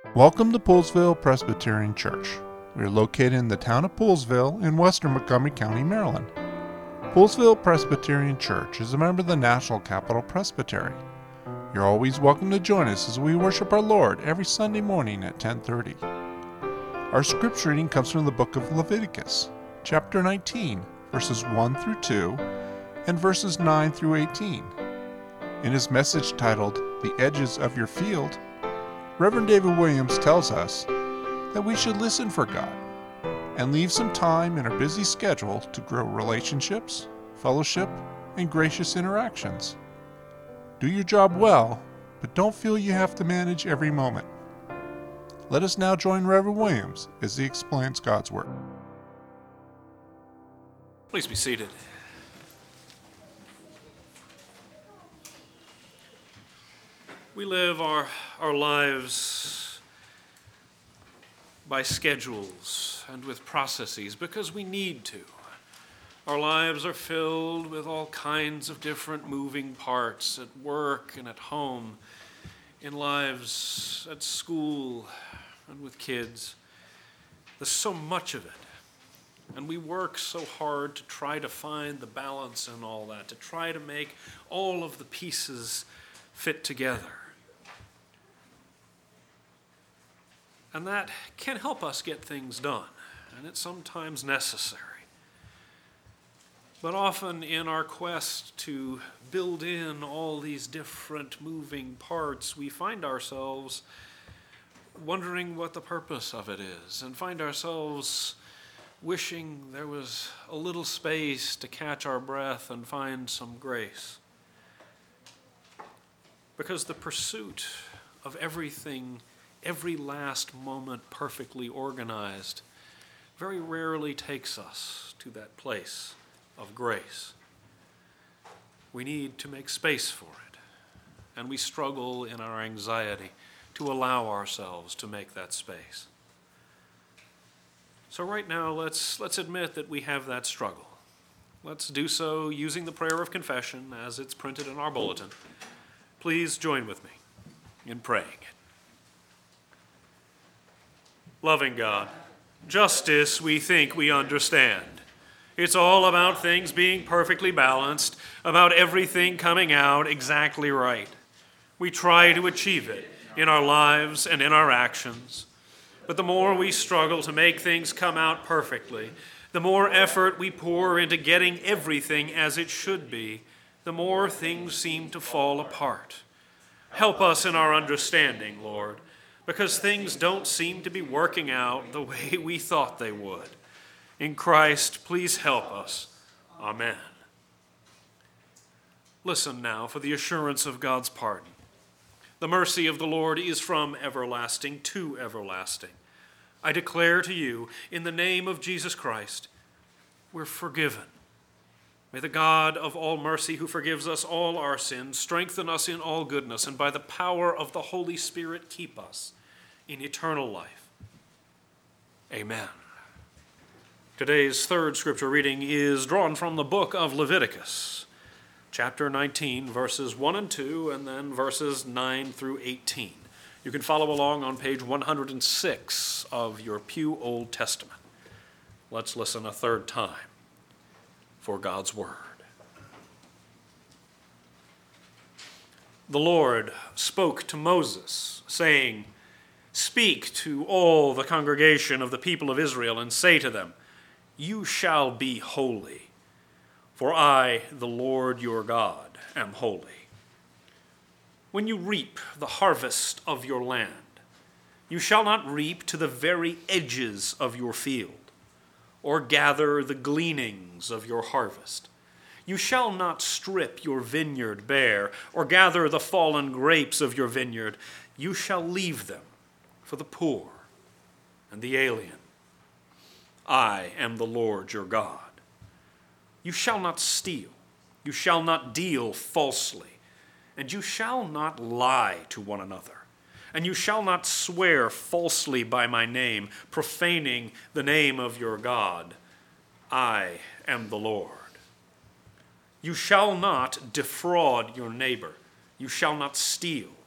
Welcome to Poolesville Presbyterian Church. We are located in the town of Poolesville in western Montgomery County, Maryland. Poolesville Presbyterian Church is a member of the National Capital Presbytery. You're always welcome to join us as we worship our Lord every Sunday morning at 10:30. Our scripture reading comes from the book of Leviticus, chapter 19, verses 1 through 2, and verses 9 through 18. In his message titled, "The Edges of Your Field," Reverend David Williams tells us that we should listen for God and leave some time in our busy schedule to grow relationships, fellowship, and gracious interactions. Do your job well, but don't feel you have to manage every moment. Let us now join Reverend Williams as he explains God's Word. Please be seated. We live our lives by schedules and with processes because we need to. Our lives are filled with all kinds of different moving parts at work and at home, in lives at school and with kids. There's so much of it. And we work so hard to try to find the balance in all that, to try to make all of the pieces fit together. And that can help us get things done, and it's sometimes necessary. But often in our quest to build in all these different moving parts, we find ourselves wondering what the purpose of it is, and find ourselves wishing there was a little space to catch our breath and find some grace. Because the pursuit of everything, every last moment perfectly organized, very rarely takes us to that place of grace. We need to make space for it, and we struggle in our anxiety to allow ourselves to make that space. So right now, let's admit that we have that struggle. Let's do so using the prayer of confession as it's printed in our bulletin. Please join with me in praying it. Loving God, justice we think we understand. It's all about things being perfectly balanced, about everything coming out exactly right. We try to achieve it in our lives and in our actions. But the more we struggle to make things come out perfectly, the more effort we pour into getting everything as it should be, the more things seem to fall apart. Help us in our understanding, Lord, because things don't seem to be working out the way we thought they would. In Christ, please help us. Amen. Listen now for the assurance of God's pardon. The mercy of the Lord is from everlasting to everlasting. I declare to you, in the name of Jesus Christ, we're forgiven. May the God of all mercy, who forgives us all our sins, strengthen us in all goodness, and by the power of the Holy Spirit keep us in eternal life. Amen. Today's third scripture reading is drawn from the book of Leviticus, chapter 19, verses 1 and 2, and then verses 9 through 18. You can follow along on page 106 of your Pew Old Testament. Let's listen a third time for God's word. The Lord spoke to Moses, saying, "Speak to all the congregation of the people of Israel and say to them, 'You shall be holy, for I, the Lord your God, am holy. When you reap the harvest of your land, you shall not reap to the very edges of your field, or gather the gleanings of your harvest. You shall not strip your vineyard bare, or gather the fallen grapes of your vineyard. You shall leave them for the poor and the alien. I am the Lord your God. You shall not steal. You shall not deal falsely. And you shall not lie to one another. And you shall not swear falsely by my name, profaning the name of your God. I am the Lord. You shall not defraud your neighbor. You shall not steal.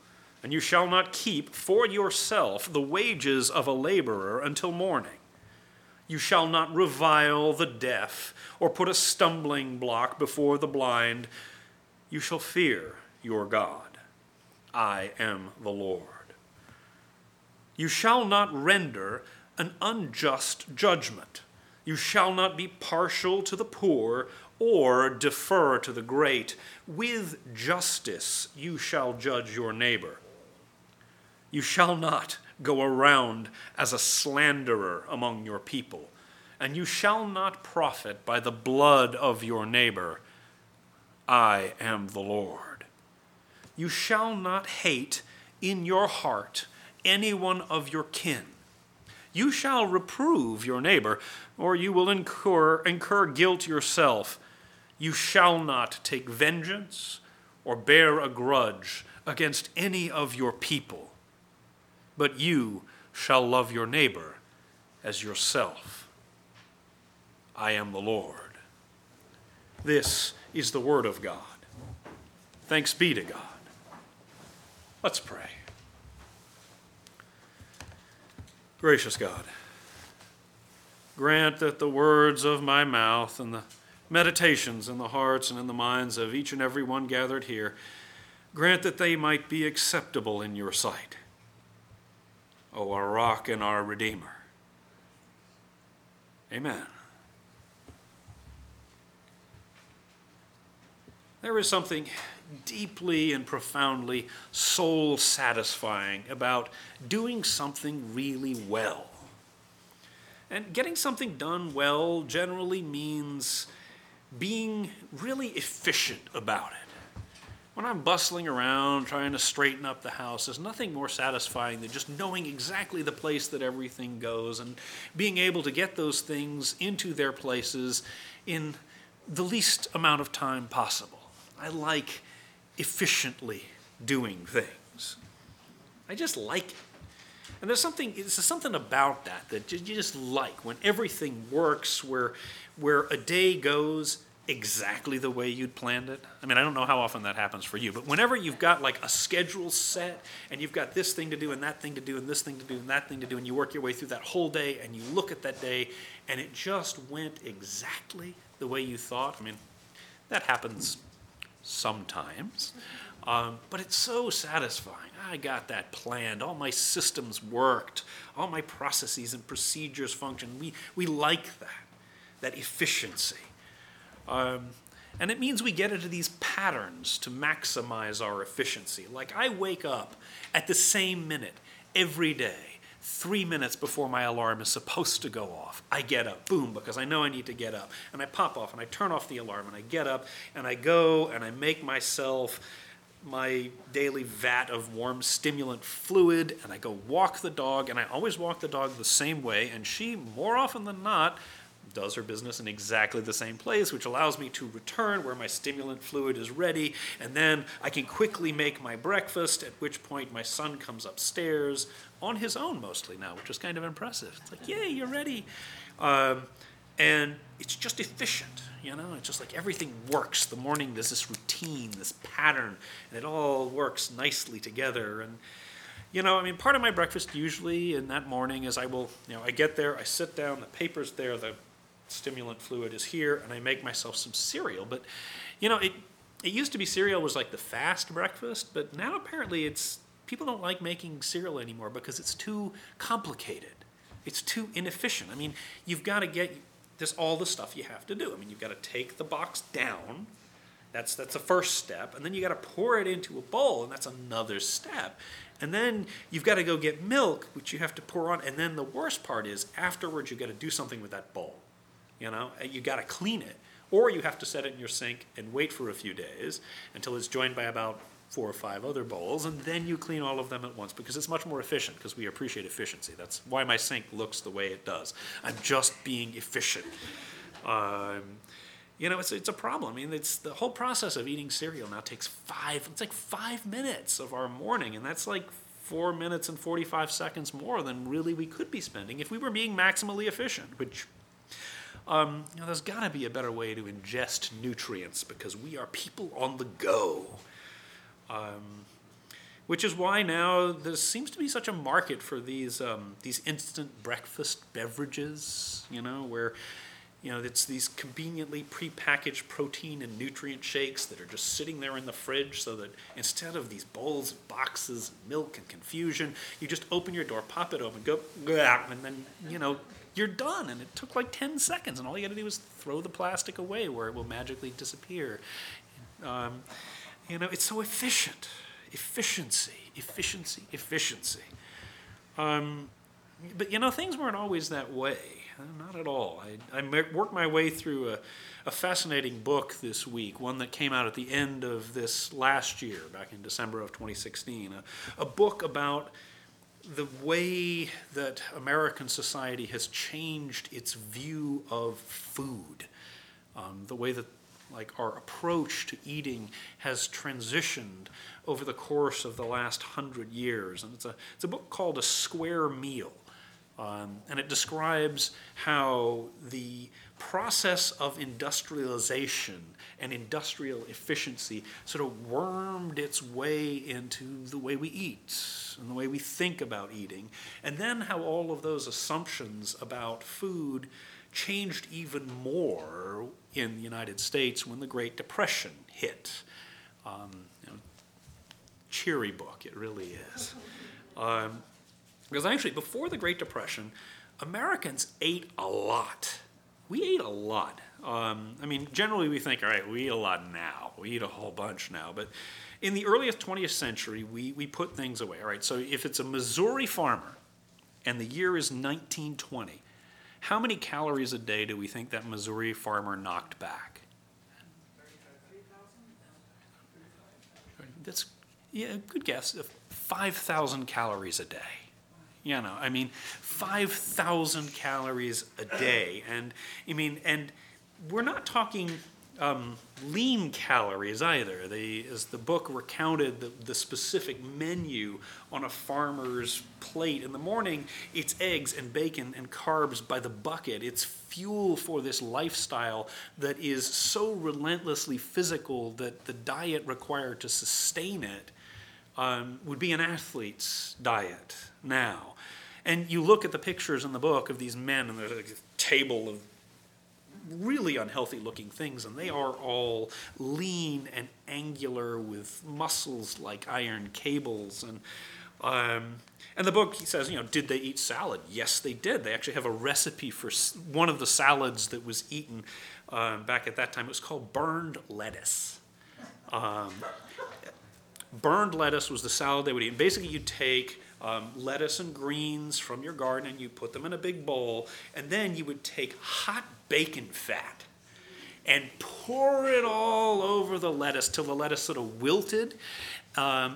And you shall not keep for yourself the wages of a laborer until morning. You shall not revile the deaf or put a stumbling block before the blind. You shall fear your God. I am the Lord. You shall not render an unjust judgment. You shall not be partial to the poor or defer to the great. With justice you shall judge your neighbor. You shall not go around as a slanderer among your people, and you shall not profit by the blood of your neighbor. I am the Lord. You shall not hate in your heart anyone of your kin. You shall reprove your neighbor, or you will incur guilt yourself. You shall not take vengeance or bear a grudge against any of your people, but you shall love your neighbor as yourself. I am the Lord. This is the word of God. Thanks be to God. Let's pray. Gracious God, grant that the words of my mouth and the meditations in the hearts and in the minds of each and every one gathered here, grant that they might be acceptable in your sight, O our rock and our Redeemer. Amen. There is something deeply and profoundly soul-satisfying about doing something really well. And getting something done well generally means being really efficient about it. When I'm bustling around trying to straighten up the house, there's nothing more satisfying than just knowing exactly the place that everything goes and being able to get those things into their places in the least amount of time possible. I like efficiently doing things. I just like it. And there's something about that you just like, when everything works, where a day goes exactly the way you'd planned it. I mean, I don't know how often that happens for you, but whenever you've got like a schedule set and you've got this thing to do and that thing to do and this thing to do and that thing to do, and you work your way through that whole day and you look at that day and it just went exactly the way you thought. I mean, that happens sometimes, but it's so satisfying. I got that planned. All my systems worked. All my processes and procedures functioned. We like that efficiency. And it means we get into these patterns to maximize our efficiency. Like, I wake up at the same minute every day, 3 minutes before my alarm is supposed to go off. I get up, boom, because I know I need to get up. And I pop off and I turn off the alarm and I get up and I go and I make myself my daily vat of warm stimulant fluid, and I go walk the dog, and I always walk the dog the same way, and she, more often than not, does her business in exactly the same place, which allows me to return where my stimulant fluid is ready, and then I can quickly make my breakfast, at which point my son comes upstairs on his own mostly now, which is kind of impressive. It's like, yay, you're ready. And it's just efficient, you know? It's just like everything works. The morning, there's this routine, this pattern, and it all works nicely together. And, you know, I mean, part of my breakfast usually in that morning is I get there, I sit down, the paper's there, the stimulant fluid is here, and I make myself some cereal. But, you know, it used to be cereal was like the fast breakfast, but now apparently people don't like making cereal anymore because it's too complicated. It's too inefficient. I mean, you've got to get... There's all the stuff you have to do. I mean, you've got to take the box down. That's the first step. And then you got to pour it into a bowl, and that's another step. And then you've got to go get milk, which you have to pour on. And then the worst part is afterwards you've got to do something with that bowl. You know, you got to clean it. Or you have to set it in your sink and wait for a few days until it's joined by about 4 or 5 other bowls, and then you clean all of them at once because it's much more efficient, because we appreciate efficiency. That's why my sink looks the way it does. I'm just being efficient. You know, it's a problem. I mean, it's the whole process of eating cereal now takes 5 minutes of our morning, and that's like 4 minutes and 45 seconds more than really we could be spending if we were being maximally efficient, which... there's got to be a better way to ingest nutrients because we are people on the go. which is why now there seems to be such a market for these instant breakfast beverages, where it's these conveniently prepackaged protein and nutrient shakes that are just sitting there in the fridge, so that instead of these bowls, boxes, milk, and confusion, you just open your door, pop it open, go, and then, you're done. And it took like 10 seconds, and all you got to do is throw the plastic away where it will magically disappear. It's so efficient. Efficiency. But things weren't always that way. Not at all. I worked my way through a fascinating book this week, one that came out at the end of this last year, back in December of 2016, a book about the way that American society has changed its view of food, the way that our approach to eating has transitioned over the course of the last 100 years. And it's a book called A Square Meal. And it describes how the process of industrialization and industrial efficiency sort of wormed its way into the way we eat and the way we think about eating. And then how all of those assumptions about food changed even more in the United States when the Great Depression hit. Cheery book, it really is. Because actually, before the Great Depression, Americans ate a lot. We ate a lot. Generally we think, all right, we eat a lot now. We eat a whole bunch now. But in the earliest 20th century, we put things away. All right, so if it's a Missouri farmer and the year is 1920, how many calories a day do we think that Missouri farmer knocked back? 3,000? That's, good guess. 5,000 calories a day. 5,000 calories a day. And we're not talking lean calories either. As the book recounted the specific menu on a farmer's plate in the morning, it's eggs and bacon and carbs by the bucket. It's fuel for this lifestyle that is so relentlessly physical that the diet required to sustain it would be an athlete's diet now. And you look at the pictures in the book of these men, and there's a table of really unhealthy looking things, and they are all lean and angular with muscles like iron cables. And the book, he says, did they eat salad? Yes, they did. They actually have a recipe for one of the salads that was eaten back at that time. It was called burned lettuce. Burned lettuce was the salad they would eat. And basically, you take lettuce and greens from your garden and you put them in a big bowl, and then you would take hot bacon fat and pour it all over the lettuce till the lettuce sort of wilted, and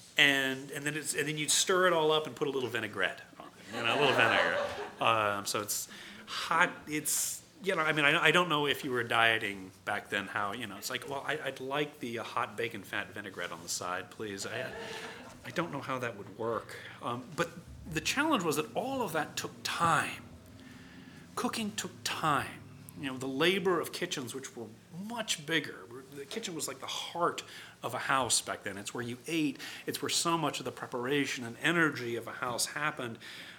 then you'd stir it all up and put a little vinaigrette on it, a little vinegar. So it's hot. It's I don't know if you were dieting back then, how, it's like, well, I'd like the hot bacon fat vinaigrette on the side, please. I don't know how that would work. But the challenge was that all of that took time. Cooking took time. The labor of kitchens, which were much bigger. The kitchen was like the heart of a house back then. It's where you ate. It's where so much of the preparation and energy of a house happened.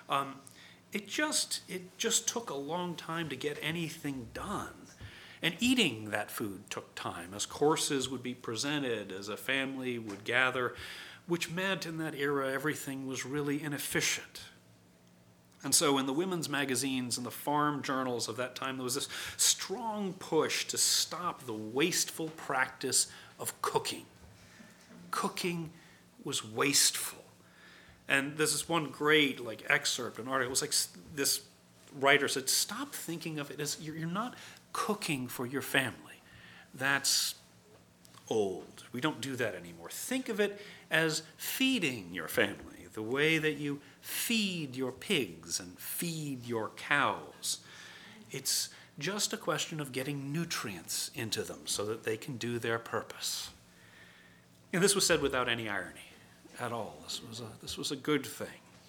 It just took a long time to get anything done. And eating that food took time, as courses would be presented, as a family would gather, which meant in that era everything was really inefficient. And so in the women's magazines and the farm journals of that time, there was this strong push to stop the wasteful practice of cooking. Cooking was wasteful. And there's this one great excerpt, an article. It was like this writer said, stop thinking of it as you're not cooking for your family. That's old. We don't do that anymore. Think of it as feeding your family, the way that you feed your pigs and feed your cows. It's just a question of getting nutrients into them so that they can do their purpose. And this was said without any irony at all. This was a good thing.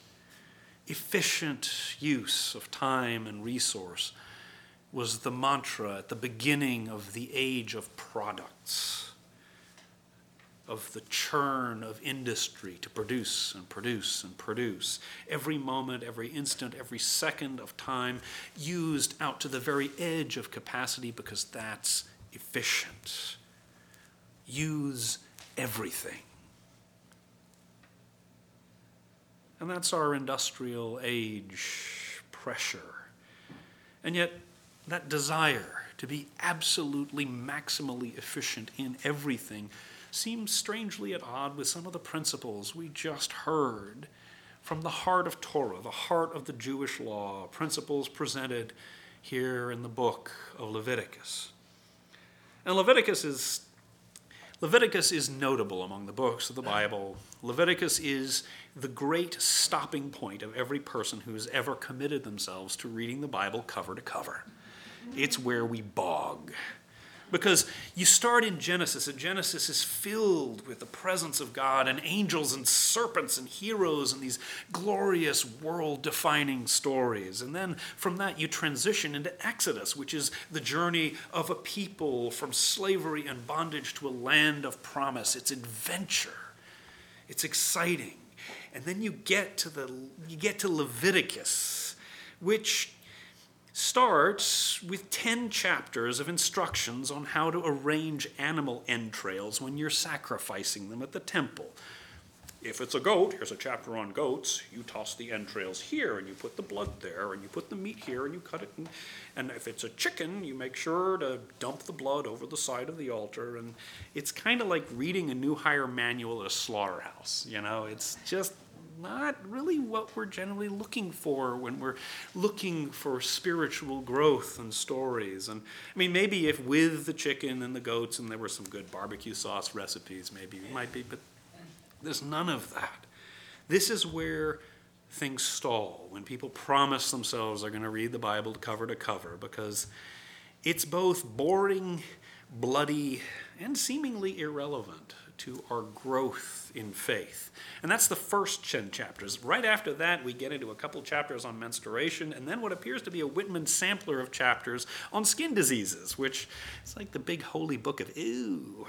Efficient use of time and resource was the mantra at the beginning of the age of products. of the churn of industry to produce and produce and produce. Every moment, every instant, every second of time used out to the very edge of capacity because that's efficient. Use everything. And that's our industrial age pressure. And yet, that desire to be absolutely maximally efficient in everything seems strangely at odds with some of the principles we just heard from the heart of Torah, the heart of the Jewish law, principles presented here in the book of Leviticus. And Leviticus is notable among the books of the Bible. Leviticus is the great stopping point of every person who's ever committed themselves to reading the Bible cover to cover. It's where we bog. Because you start in Genesis, and Genesis is filled with the presence of God and angels and serpents and heroes and these glorious world-defining stories. And then from that you transition into Exodus, which is the journey of a people from slavery and bondage to a land of promise. It's adventure. It's exciting. And then you get to Leviticus, which starts with 10 chapters of instructions on how to arrange animal entrails when you're sacrificing them at the temple. If it's a goat, here's a chapter on goats. You toss the entrails here, and you put the blood there, and you put the meat here, and you cut it. And if it's a chicken, you make sure to dump the blood over the side of the altar. And it's kind of like reading a new hire manual at a slaughterhouse. It's just not really what we're generally looking for when we're looking for spiritual growth and stories. And maybe if with the chicken and the goats and there were some good barbecue sauce recipes, maybe it might be, but there's none of that. This is where things stall, when people promise themselves they're going to read the Bible cover to cover, because it's both boring, bloody, and seemingly irrelevant to our growth in faith. And that's the first 10 chapters. Right after that, we get into a couple chapters on menstruation, and then what appears to be a Whitman sampler of chapters on skin diseases, which is like the big holy book of ew.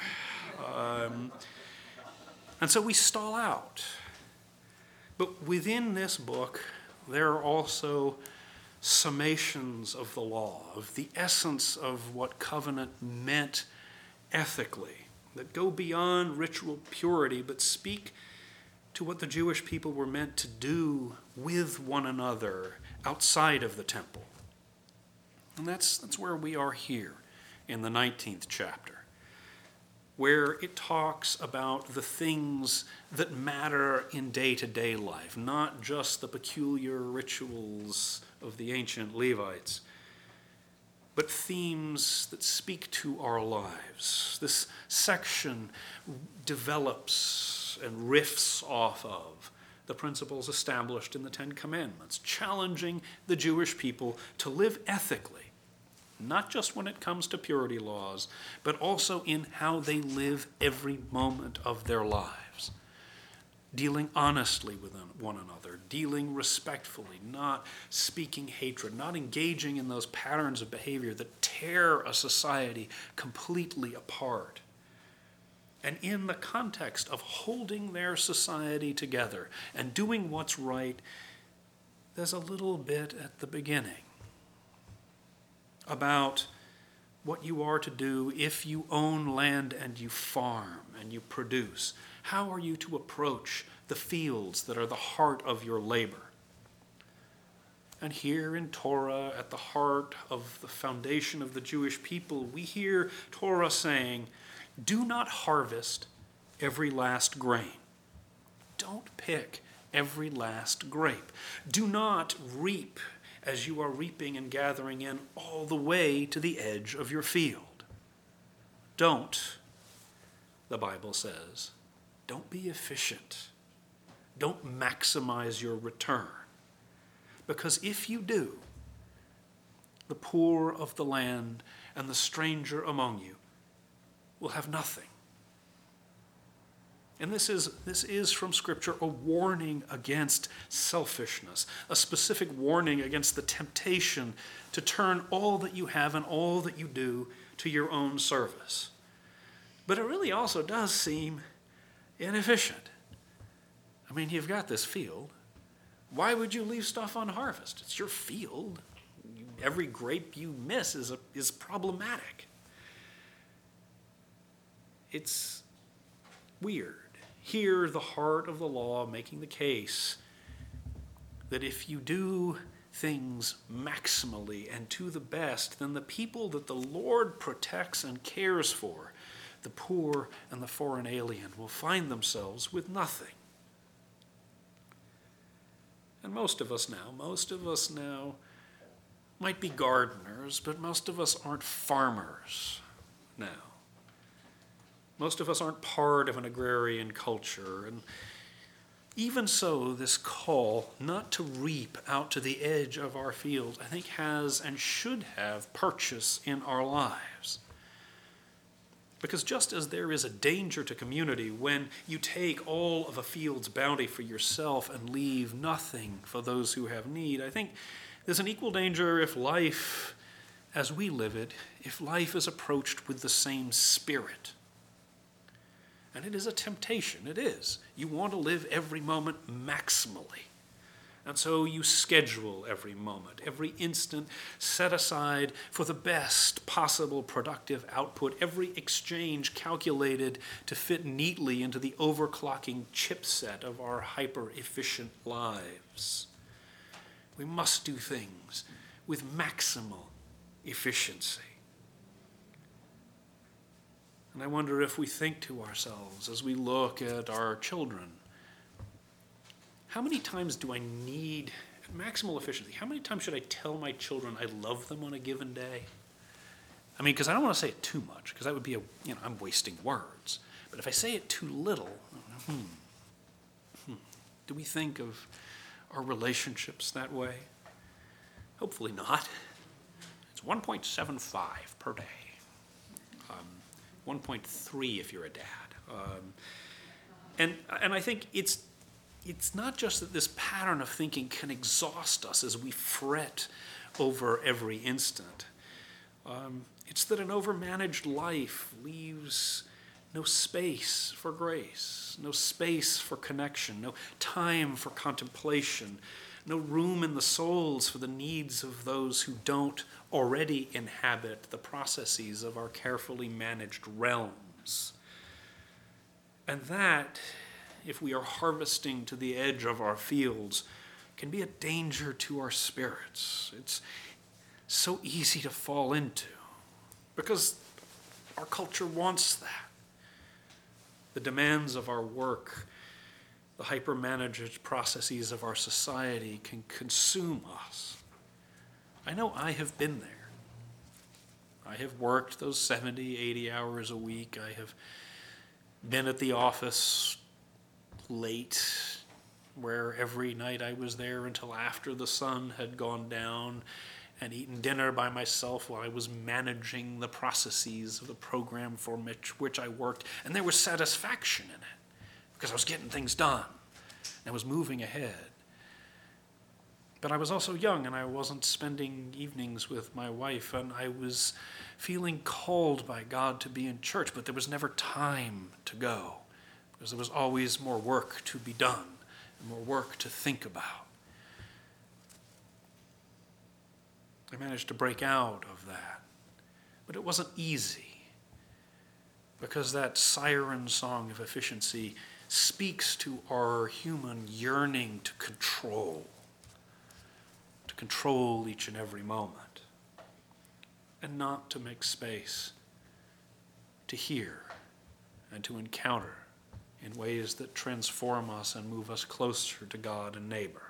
And so we stall out. But within this book, there are also summations of the law, of the essence of what covenant meant ethically, that go beyond ritual purity, but speak to what the Jewish people were meant to do with one another outside of the temple. And that's where we are here in the 19th chapter, where it talks about the things that matter in day-to-day life, not just the peculiar rituals of the ancient Levites, but themes that speak to our lives. This section develops and riffs off of the principles established in the Ten Commandments, challenging the Jewish people to live ethically, not just when it comes to purity laws, but also in how they live every moment of their lives. Dealing honestly with one another, dealing respectfully, not speaking hatred, not engaging in those patterns of behavior that tear a society completely apart. And in the context of holding their society together and doing what's right, there's a little bit at the beginning about what you are to do if you own land and you farm and you produce. How are you to approach the fields that are the heart of your labor? And here in Torah, at the heart of the foundation of the Jewish people, we hear Torah saying, do not harvest every last grain. Don't pick every last grape. Do not reap as you are reaping and gathering in all the way to the edge of your field. Don't, the Bible says, don't be efficient. Don't maximize your return. Because if you do, the poor of the land and the stranger among you will have nothing. And this is from Scripture a warning against selfishness, a specific warning against the temptation to turn all that you have and all that you do to your own service. But it really also does seem inefficient. I mean, you've got this field. Why would you leave stuff on harvest? It's your field. Every grape you miss is problematic. It's weird. Hear the heart of the law making the case that if you do things maximally and to the best, then the people that the Lord protects and cares for, the poor and the foreign alien, will find themselves with nothing. And most of us now might be gardeners, but most of us aren't farmers now. Most of us aren't part of an agrarian culture. And even so, this call not to reap out to the edge of our fields, I think, has and should have purchase in our lives. Because just as there is a danger to community when you take all of a field's bounty for yourself and leave nothing for those who have need, I think there's an equal danger if life, as we live it, if life is approached with the same spirit. And it is a temptation, it is. You want to live every moment maximally. And so you schedule every moment, every instant set aside for the best possible productive output, every exchange calculated to fit neatly into the overclocking chipset of our hyper-efficient lives. We must do things with maximal efficiency. And I wonder if we think to ourselves as we look at our children, how many times do I need maximal efficiency? How many times should I tell my children I love them on a given day? I mean, because I don't want to say it too much, because that would be I'm wasting words. But if I say it too little, do we think of our relationships that way? Hopefully not. It's 1.75 per day. 1.3 if you're a dad. And I think it's not just that this pattern of thinking can exhaust us as we fret over every instant. It's that an overmanaged life leaves no space for grace, no space for connection, no time for contemplation, no room in the souls for the needs of those who don't already inhabit the processes of our carefully managed realms. And that, if we are harvesting to the edge of our fields, can be a danger to our spirits. It's so easy to fall into because our culture wants that. The demands of our work, the hyper-managed processes of our society can consume us. I know I have been there. I have worked those 70, 80 hours a week. I have been at the office late, where every night I was there until after the sun had gone down, and eaten dinner by myself while I was managing the processes of the program for which I worked. And there was satisfaction in it, because I was getting things done, and I was moving ahead. But I was also young, and I wasn't spending evenings with my wife, and I was feeling called by God to be in church, but there was never time to go, because there was always more work to be done, and more work to think about. I managed to break out of that, but it wasn't easy, because that siren song of efficiency speaks to our human yearning to control each and every moment, and not to make space to hear and to encounter in ways that transform us and move us closer to God and neighbor.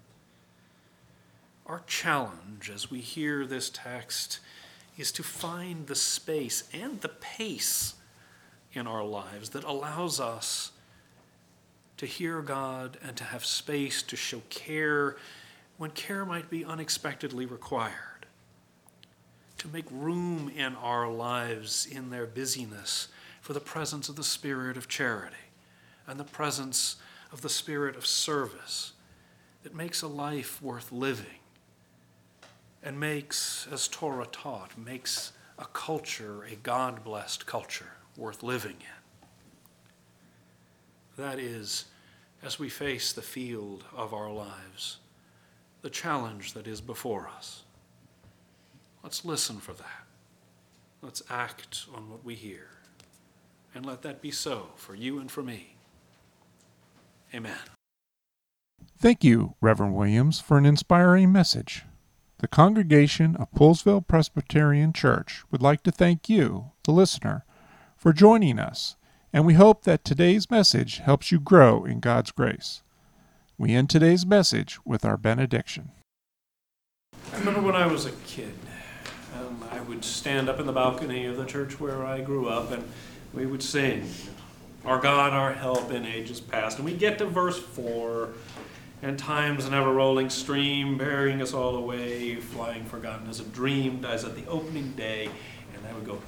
Our challenge as we hear this text is to find the space and the pace in our lives that allows us to hear God and to have space to show care when care might be unexpectedly required, to make room in our lives in their busyness for the presence of the spirit of charity and the presence of the spirit of service that makes a life worth living and makes, as Torah taught, makes a culture, a God-blessed culture, worth living in. That is, as we face the field of our lives, the challenge that is before us. Let's listen for that. Let's act on what we hear. And let that be so for you and for me. Amen. Thank you, Reverend Williams, for an inspiring message. The congregation of Poolesville Presbyterian Church would like to thank you, the listener, for joining us, and we hope that today's message helps you grow in God's grace. We end today's message with our benediction. I remember when I was a kid, I would stand up in the balcony of the church where I grew up, and we would sing, "Our God, our help in ages past." And we'd get to verse 4, "And time's an ever-rolling stream, bearing us all away, flying forgotten as a dream, dies at the opening day." And I would go,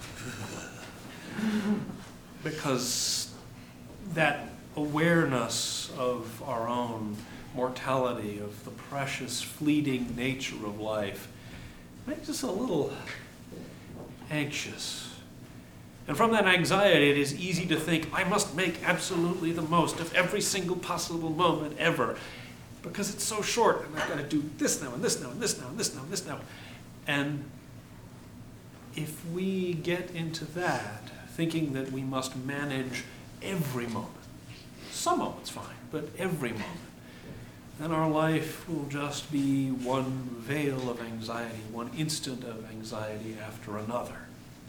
because that awareness of our own mortality, of the precious, fleeting nature of life, makes us a little anxious. And from that anxiety, it is easy to think, I must make absolutely the most of every single possible moment ever, because it's so short, and I've got to do this now, and this now, and this now, and this now, and this now. And if we get into that, thinking that we must manage every moment, some moments fine, but every moment, then our life will just be one veil of anxiety, one instant of anxiety after another.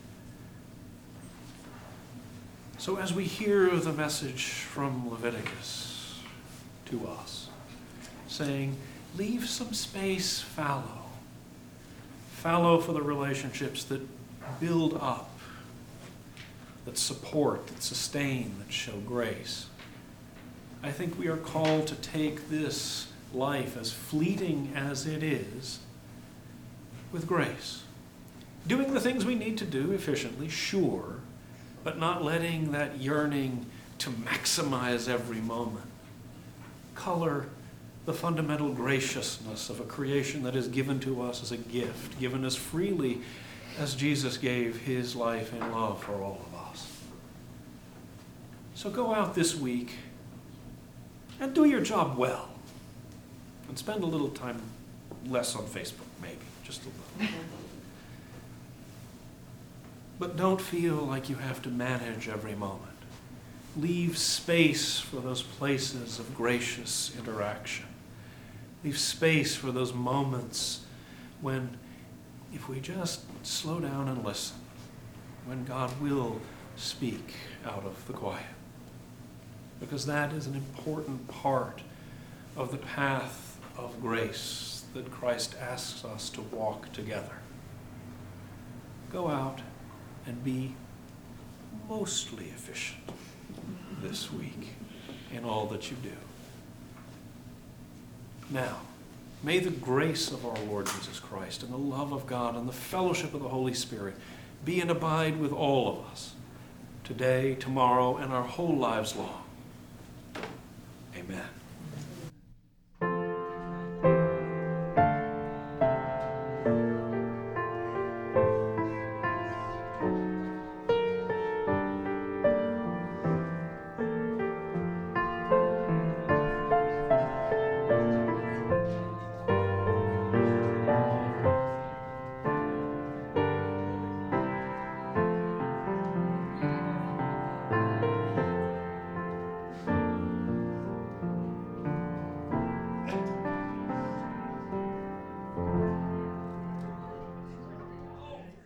So as we hear the message from Leviticus to us, saying, leave some space fallow for the relationships that build up, that support, that sustain, that show grace, I think we are called to take this life, as fleeting as it is, with grace. Doing the things we need to do efficiently, sure, but not letting that yearning to maximize every moment color the fundamental graciousness of a creation that is given to us as a gift, given as freely as Jesus gave his life in love for all of us. So go out this week and do your job well. And spend a little time less on Facebook, maybe, just a little. But don't feel like you have to manage every moment. Leave space for those places of gracious interaction. Leave space for those moments when, if we just slow down and listen, when God will speak out of the quiet. Because that is an important part of the path of grace that Christ asks us to walk together. Go out and be mostly efficient this week in all that you do. Now, may the grace of our Lord Jesus Christ and the love of God and the fellowship of the Holy Spirit be and abide with all of us today, tomorrow, and our whole lives long. Amen.